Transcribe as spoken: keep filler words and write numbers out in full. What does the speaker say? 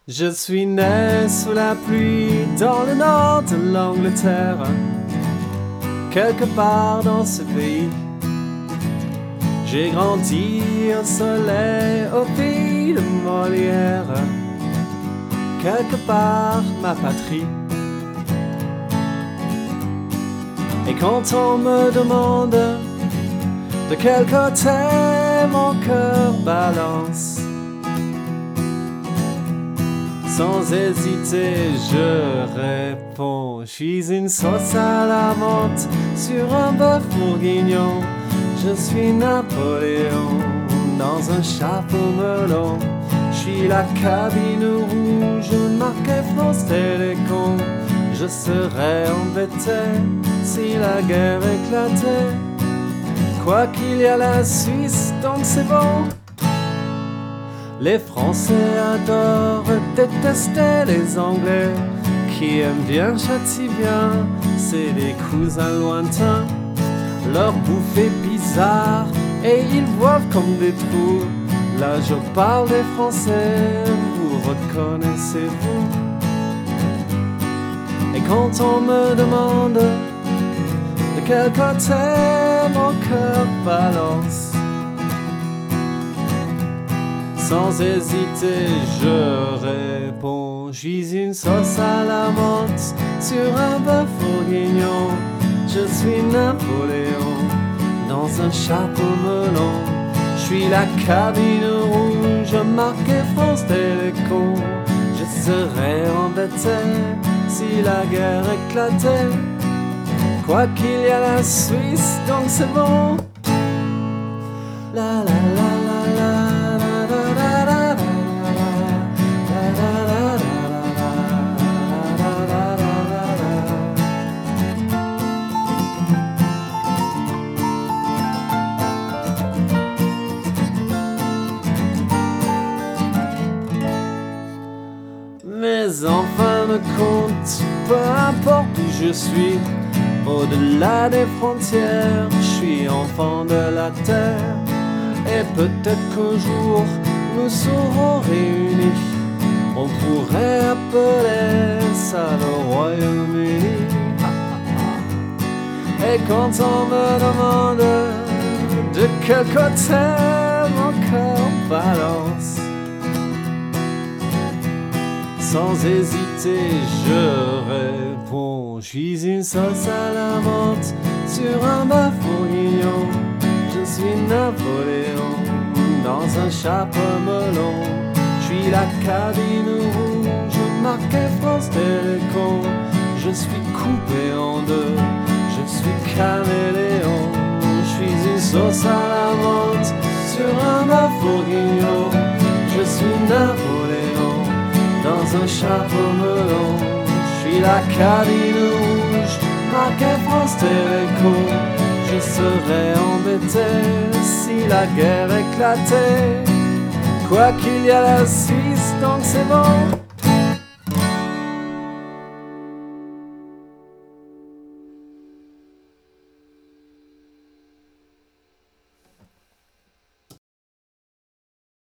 Je suis né sous la pluie dans le nord de l'Angleterre, quelque part dans ce pays. J'ai grandi au soleil, au pays de Molière, quelque part ma patrie. Et quand on me demande de quel côté mon cœur balance, sans hésiter, je réponds: je suis une sauce à la menthe sur un bœuf bourguignon. Je suis Napoléon dans un chapeau melon. Je suis la cabine rouge marquée France Télécom. Je serais embêté si la guerre éclatait. Quoi qu'il y a la Suisse, donc c'est bon. Les Français adorent détester les Anglais, qui aiment bien, châtient bien, c'est des cousins lointains. Leur bouffe est bizarre et ils boivent comme des trous. Là je parle des Français, vous reconnaissez-vous? Et quand on me demande de quel côté mon cœur balance, sans hésiter, je réponds: je suis une sauce à la menthe sur un bœuf bourguignon. Je suis Napoléon dans un chapeau melon. Je suis la cabine rouge marquée France Télécom. Je serais embêté si la guerre éclatait. Quoi qu'il y a la Suisse, donc c'est bon. La la la la la. Mais en fin de compte, peu importe où je suis, au-delà des frontières, je suis enfant de la terre. Et peut-être qu'un jour, nous serons réunis. On pourrait appeler ça le Royaume-Uni. Et quand on me demande de quel côté mon cœur balance, sans hésiter, je réponds: je suis une sauce à la menthe sur un bœuf bourguignon. Je suis Napoléon dans un chapeau melon. Je suis la cabine rouge marquée France Télécom. Je suis coupé en deux, je suis caméléon. Je suis une sauce à la menthe sur un bœuf bourguignon. Je suis Napoléon dans un chapeau melon. Je suis la cabine rouge marquée France Télécom. Je serais embêté si la guerre éclatait. Quoi qu'il y a la Suisse, donc c'est bon.